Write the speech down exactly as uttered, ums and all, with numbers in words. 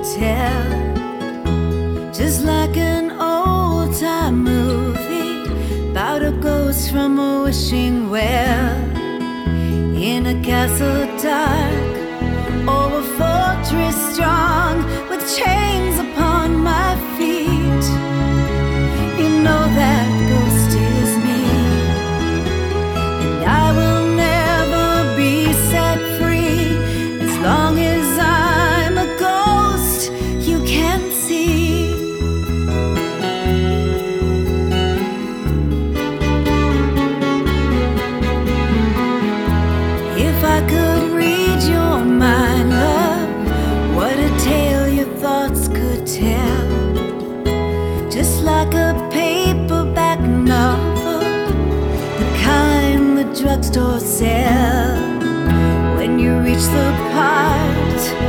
tell, just like an old-time movie about a ghost from a wishing well, in a castle dark or a fortress strong with chains upon my feet. You know that ghost is me, and I will never be set free as long as I'm a ghost you can see. If I could read your mind, love, what a tale your thoughts could tell, just like a paperback novel, the kind the drugstore sell. When you reach the part